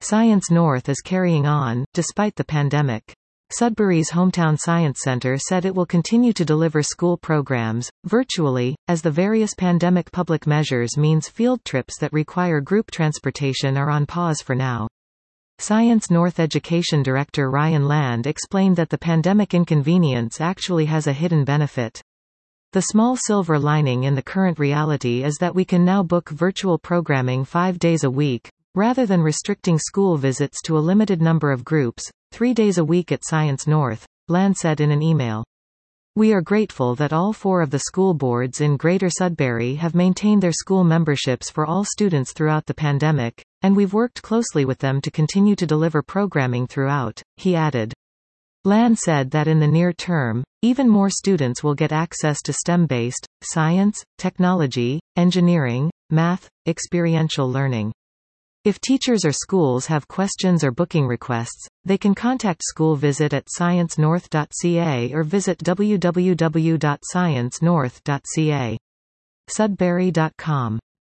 Science North is carrying on, despite the pandemic. Sudbury's Hometown Science Center said it will continue to deliver school programs, virtually, as the various pandemic public measures means field trips that require group transportation are on pause for now. Science North Education Director Ryan Land explained that the pandemic inconvenience actually has a hidden benefit. The small silver lining in the current reality is that we can now book virtual programming 5 days a week, rather than restricting school visits to a limited number of groups, 3 days a week at Science North, Land said in an email. We are grateful that all 4 of the school boards in Greater Sudbury have maintained their school memberships for all students throughout the pandemic, and we've worked closely with them to continue to deliver programming throughout, he added. Land said that in the near term, even more students will get access to STEM-based, science, technology, engineering, math, experiential learning. If teachers or schools have questions or booking requests, they can contact School Visit at sciencenorth.ca or visit www.sciencenorth.ca. Sudbury.com